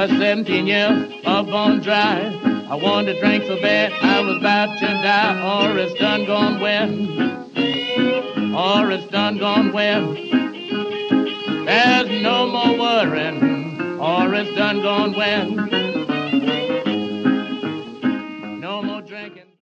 was 17 years of bone dry. I wanted to drink so bad I was about to die. Or it's done gone well. Or it's done gone well. There's no more worrying. Or it's done gone well.